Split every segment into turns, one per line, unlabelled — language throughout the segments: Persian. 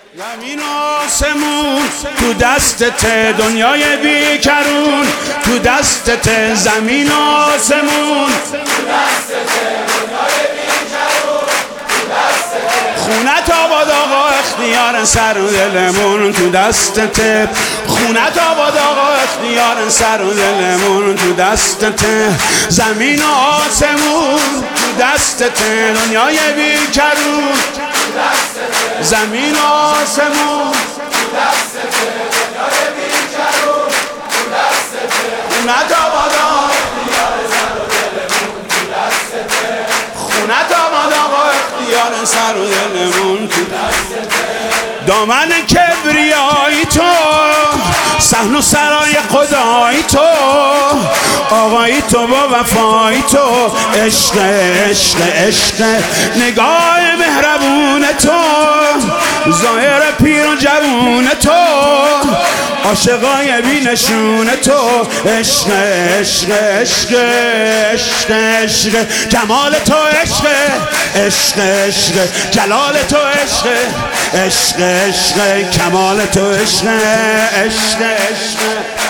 زمین و آسمون تو دستت، دنیای بیکرون تو دستت. زمین و آسمون تو دستت، دنیای بیکرون تو دستت. خونت آباد آقا، اختیار سر و دلمون تو دستت. خونت آباد آقا، اختیار سر و دلمون تو دستت. زمین و آسمون تو دستت، دنیای بیکرون تو دستت. زمین و آسمون تو دستت، دنیای بیکرون تو دستت. خونت آباد آقا، اختیار سر و دلمون تو دستت. خونت آباد آقا، اختیار سر و دلمون تو دستت. دامن کبریایی تو، صحن و سرای خدایی تو، آقایی تو با وفایی تو. عشق عشق عشق نگاه مهربون تو، ظاهر پیر و جوون تو، عاشقای بی نشون تو. عشق عشق عشق عشق عشق جمال تو، عشق عشق عشق جلال تو، عشق عشق عشق کمال تو، عشق عشق عشق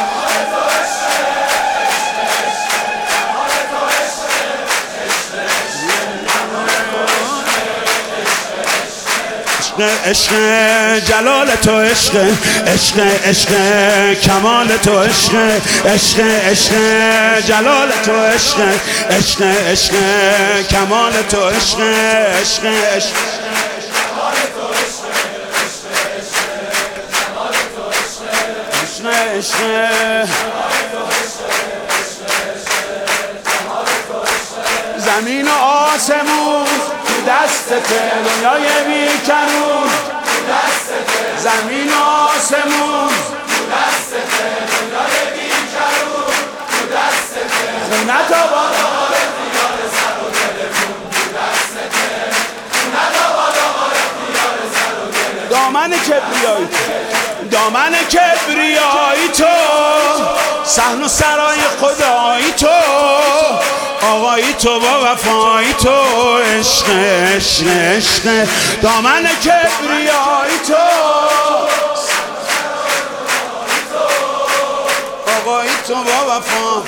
عشق جلال تو، عشق عشق عشق کمال تو، عشق عشق عشق جلال تو، عشق عشق عشق کمال تو، عشق عشق عشق زمین و آسمون تو دستت، دنیای بیکرون تو دستت. زمین و آسمون تو دستت، دنیای بیکرون تو دستت. خونت آباد آقا، اختیار سر و دلمون تو دستت. خونت آباد آقا، اختیار سر و دلمون. دامن کبریایی تو، دامن کبریایی تو، صحن و سرای خدایی تو، آقایی تو با وفایی تو. عشق عشق عشق دامن کبریایی تو، آقایی تو با وفا.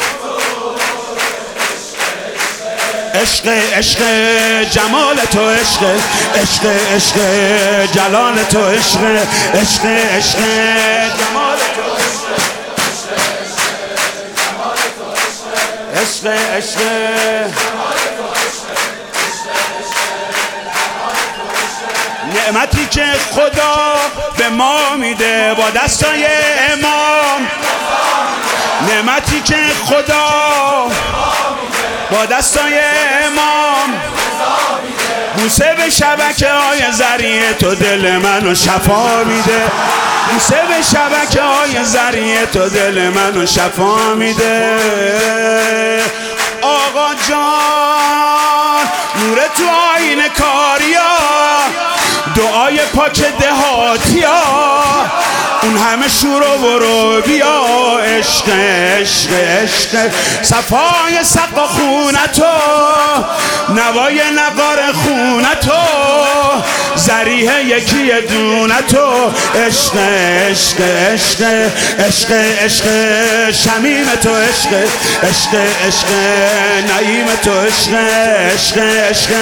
عشق عشق جمال تو، عشق عشق عشق جلال تو، عشق عشق عشق جمال تو، عشق عشق نعمتی که خدا به ما میده با دستای امام. نعمتی که خدا با دستای امام، بوسه به شبکه های زریع تو دل منو شفا میده. بوسه به شبکه های زریع تو دل منو شفا میده. آقا جان نور تو آینه کاریا، دعای پاک دهاتیا، اون همه شور و برو بیا. عشق عشق عشق صفای سقا خونتو، نوای نقار خونتو، زریح یکی دونتو. عشق عشق عشق عشق عشق شمیم تو، عشق عشق عشق نعیم تو، عشق عشق عشق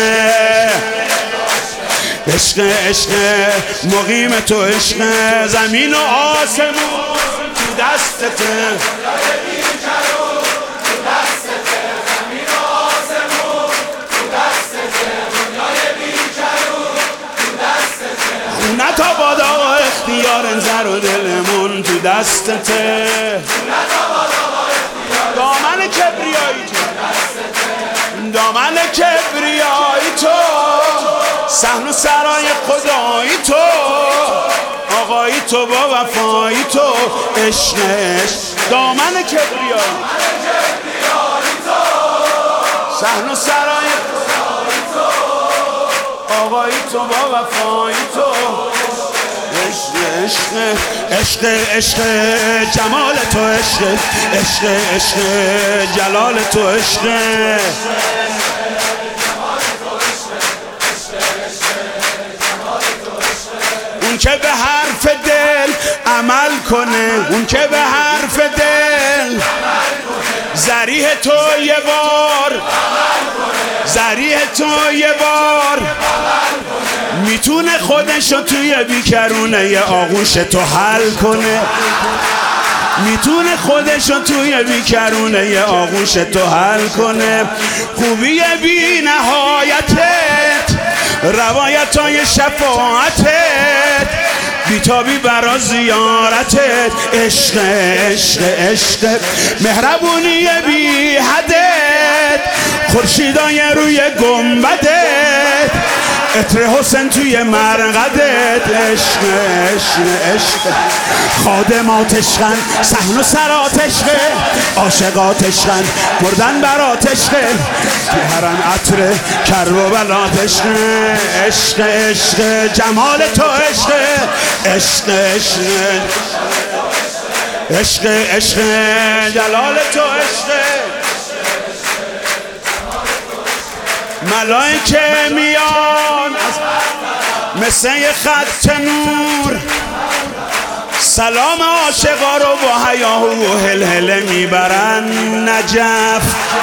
عشق عشق مقیم تو، عشق. زمین و آسمون تو دستت، خونت آباد آقا، اختیار زر و دلمون تو دستت. دامن کبریایی تو، دامن کبریایی تو، صحن و سرای خدایی تو، آقایی تو با وفایی تو. عشق دامن کبریایی، صحن و سرای خدایی تو، آقایی تو با وفایی تو. عشق عشق عشق جمال تو، عشق عشق عشق جلال تو، عشق که به حرف دل عمل کنه، اون که به حرف دل ذریح تو یه بار، ذریح تو یه بار میتونه خودشو توی بیکرونه آغوش تو حل کنه، میتونه خودشو توی بیکرونه آغوش تو حل کنه. خوبی بی نهایتت، روایتای شفاعتت، بیتابی برا زیارتت، عشق عشق عشق، مهربونی بی حدت، خورشیدای روی گنبدت، عطر حسن توی مرقدت، عشق عشق عشق، خادمات عشقن، صحن و سرات عشقه، عاشقات عشقن، مردن برات عشقه، تو هرن عطر کربلات عشقه، عشق عشق، جمال تو عشقه، عشق عشق عشق عشق، جلال تو عشقه. ملائکه میان مثل خط نور، سلام عاشقا رو با حیا و هلهله میبرن نجف.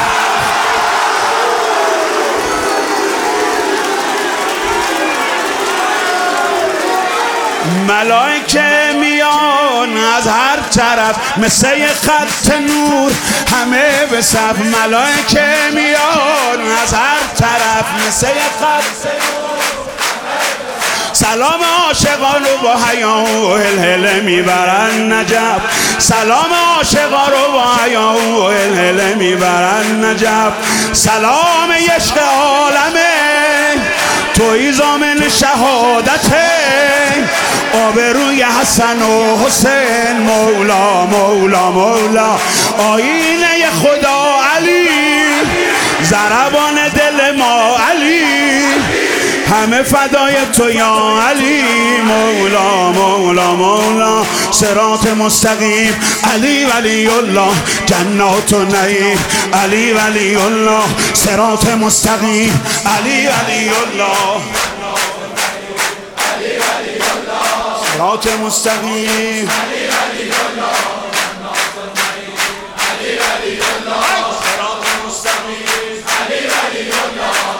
ملائکه میان از هر طرف مثل خط نور، همه به صف. ملائکه میان از هر طرف مثل خط نور، سلام عاشقان رو با حیا و هلهله میبرن نجف. سلام عاشقان رو با حیا و هلهله میبرن نجف. سلام عشق عالمه، توی ضامن شهادته، آبروی حسن و حسین، مولا مولا مولا، آینه خدا علی، ضربان دل ما علی، همه فدای تو یا علی، مولا مولا مولا، صراط مستقیم، علی ولی الله، جنات و نعیم، علی ولی الله، صراط مستقیم، علی ولی الله، صراط مستقیم، علی ولی الله، علی ولی الله، صراط مستقیم، علی ولی الله،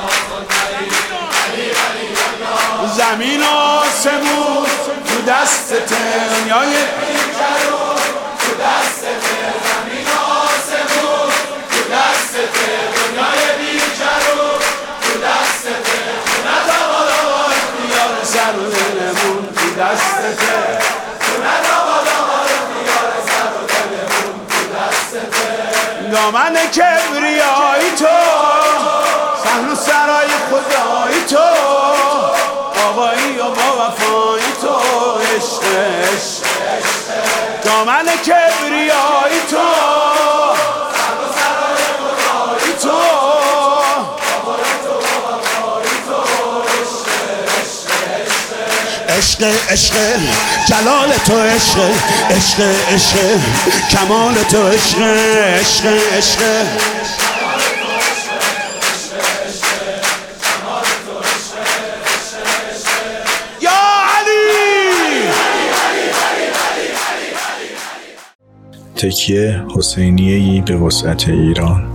علی ولی الله. زمین و آسمون تو دستت، دنیای بیکرون تو دستت، زمین و آسمون تو دستت، دنیای بیکرون تو دستت، نتوانا اختیار سر و دلمون تو دستت، نتوانا اختیار سر و دلمون تو دستت. دامن کبریایی تو، صحن و سرای خدایی تو، آقایی و با وفایی تو، عشق عشق دامن کبریایی تو، صحن و سرای خدایی تو، آقایی تو با وفایی تو، عشق عشق عشق، جلال تو عشق عشق عشق، کمال تو عشق عشق عشق.
تکیه حسینیه‌ای به وسعت ایران.